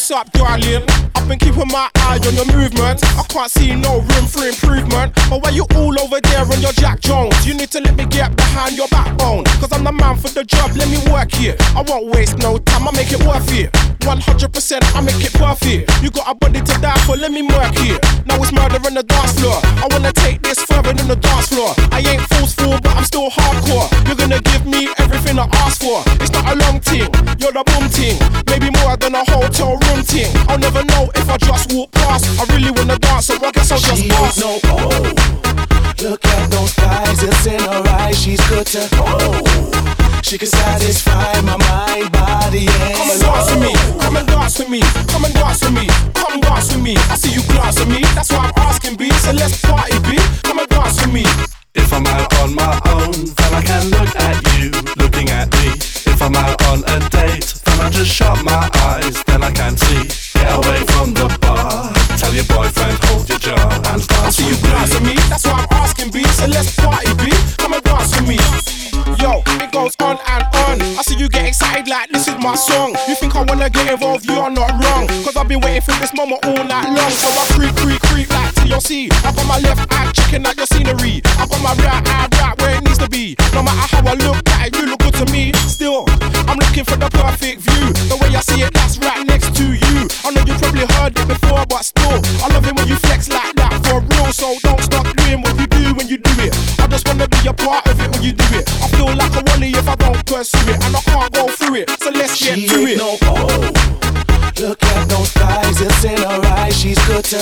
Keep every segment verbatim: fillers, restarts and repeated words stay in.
What's up, darling? I've been keeping my eye on your movements. I can't see no room for improvement. But why you all over there on your Jack Jones? You need to let me get behind your backbone. Cause I'm the man for the job, let me work here. I won't waste no time, I make it worth it. one hundred percent, I make it perfect. You got a body to die for, let me work here. Now it's murder on the dance floor. I wanna take this further than the dance floor. I ain't forceful, but I'm still hardcore. You're gonna give me everything I ask for. It's not a long thing, you're the boom ting. Maybe more than a hotel room ting. I'll never know if I just walk past. I really wanna dance, so I guess I'll just she pass. No, oh, look at those thighs, it's in her eyes. She's good to oh, she can satisfy my mind, body, and come and dance with me, come and dance with me, come and dance with me, come dance with me. I see you glance at me, that's why I'm asking B. So let's party B, come and dance with me. If I'm out on my own, then I can look at you, looking at me. If I'm out on a date, then I just shut my eyes, then I can see. Get away from the bar, tell your boyfriend hold your jaw and dance I see you glance at me, that's why I'm asking B. So let's party B, come and dance with me. Yo, it goes on and on. I see you get excited like this is my song. You think I wanna get involved, you are not wrong. Cause I've been waiting for this moment all night long. So I creep, creep, creep like T L C. I got my left eye checking out your scenery. I got my right eye right where it needs to be. No matter how I look at it, you look good to me. Still, I'm looking for the perfect view. The way I see it, that's right next to you. I know you probably heard it before, but still, I love it when you flex like that for real. So don't stop doing what you do when you do it. I just wanna be a part of it when you do it. I feel like a wally if I don't pursue it, and I can't go through it. So let's get she to it. No, oh, look at those thighs, it's in her eyes. She's good to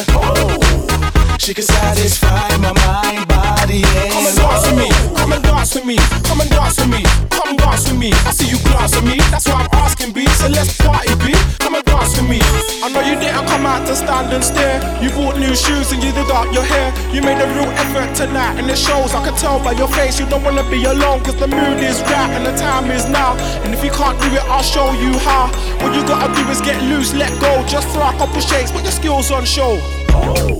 oh, she can satisfy my mind, body, and come and dance with me, come and dance with me, come and dance with me, come dance with me. I see you glance at me, that's why I'm asking B. So let's party B, come and dance with me. I know you didn't come out to stand and stare. You bought new shoes and you did up your hair. You made a real effort tonight and it shows. I can tell by your face you don't wanna be alone. Cause the mood is right and the time is now. And if you can't do it, I'll show you how. What you gotta do is get loose, let go. Just throw a couple shakes, put your skills on show. Oh.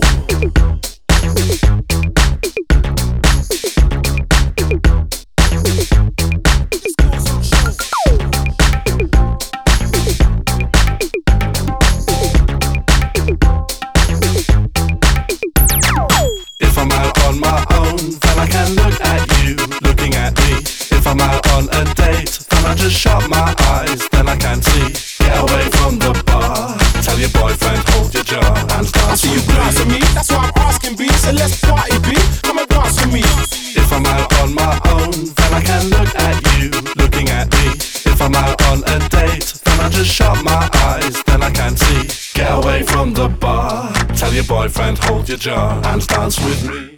If I'm out on my own, then I can look at you, looking at me. If I'm out on a date, then I just shut my eyes, then I can see. Get away from the bar, tell your boyfriend hold your jaw and dance. I see you glance at me, that's why I'm asking B. So let's party B, come and dance with me. If I'm out on my own, then I can look at you, looking at me. If I'm out on a date, then I just shut my eyes, then I can see. Get away from the bar, tell your boyfriend hold your jaw and dance with me.